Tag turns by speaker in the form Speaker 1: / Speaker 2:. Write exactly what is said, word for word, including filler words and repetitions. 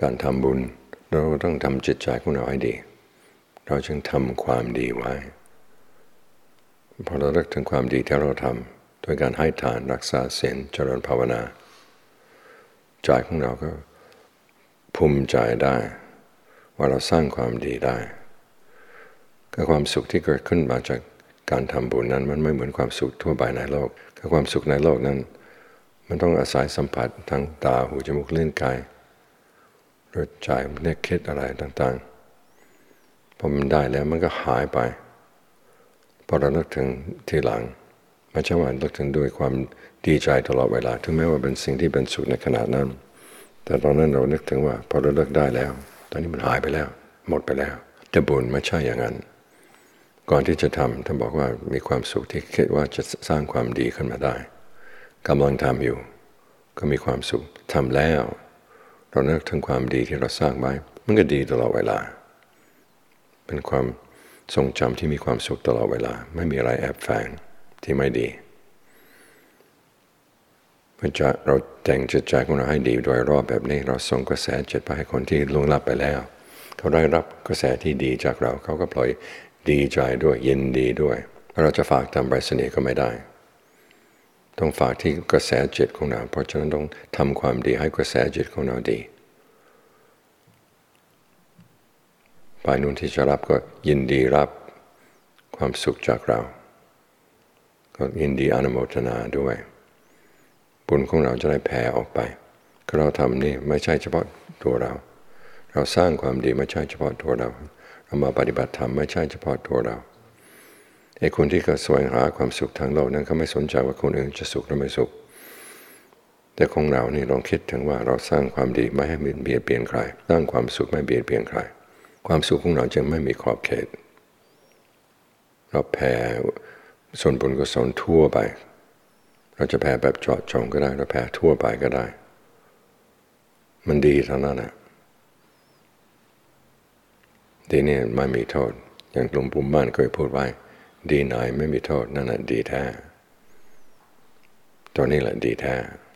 Speaker 1: การทำบุญเราต้องทำจิตใจของเราให้ดีเราจึงทำความดีไว้พอเราเลิกถึงความดีที่เราทำโดยการให้ทานรักษาศีลเจริญภาวนาใจของเราก็ภูมิใจได้ว่าเราสร้างความดีได้ก็ความสุขที่เกิดขึ้นมาจากการทำบุญนั้นมันไม่เหมือนความสุขทั่วไปในโลกก็ความสุขในโลกนั้นมันต้องอาศัยสัมผัสทางตาหูจมูกลิ้นกายรสใจนึกคิดอะไรต่างๆพอมันได้แล้วมันก็หายไปพอเรานึกถึงทีหลังไม่ใช่ว่านึกถึงด้วยความดีใจตลอดเวลาถึงแม้ว่าเป็นสิ่งที่เป็นสุขในขณะนั้นแต่ตอนนั้นเรานึกถึงว่าพอเราเลิกได้แล้วตอนนี้มันหายไปแล้วหมดไปแล้วแต่บุญไม่ใช่อย่างนั้นก่อนที่จะทำท่านบอกว่ามีความสุขที่คิดว่าจะสร้างความดีขึ้นมาได้กำลังทำอยู่ก็มีความสุขทำแล้วเรานึกถึงความดีที่เราสร้างไว้มันก็ดีตลอดเวลาเป็นความทรงจำที่มีความสุขตลอดเวลาไม่มีอะไรแอบแฝงที่ไม่ดีเมื่อเราแต่งจิตใจของเราให้ดีโดยรอบแบบนี้เราส่งกระแสจิตไปให้คนที่ล่วงลับไปแล้วเขาได้รับกระแสที่ดีจากเราเขาก็ปล่อยดีใจด้วยยินดีด้วยเราจะฝากตามไปรษณีย์ก็ไม่ได้ต้องฝากที่กระแสจิตของเราเพราะฉะนั้นต้องทำความดีให้กระแสจิตของเราดีฝ่ายนู้นที่จะรับก็ยินดีรับความสุขจากเราก็ยินดีอนุโมทนาด้วยบุญของเราจะได้แผ่ออกไปก็เราทำนี่ไม่ใช่เฉพาะตัวเราเราสร้างความดีไม่ใช่เฉพาะตัวเราเรามาปฏิบัติธรรมไม่ใช่เฉพาะตัวเราไอ้คนที่เขาแสวงหาความสุขทางโลกนั้นเขาไม่สนใจว่าคนอื่นจะสุขหรือไม่สุขแต่ของเรานี่ลองคิดถึงว่าเราสร้างความดีไม่ให้เบียดเบียนใครสร้างความสุขไม่เบียดเบียนใครความสุขของเราจึงไม่มีขอบเขตเราแผ่ส่วนบุญกุศลทั่วไปเราจะแผ่แบบเจาะจงก็ได้เราแผ่ทั่วไปก็ได้มันดีเท่านั้นนะดีนี่ไม่มีโทษอย่างหลวงปู่มั่นเคยพูดไว้ดีไหนไม่มีโทษนั่นแหละดีแท้ตัวนี้แหละดีแท้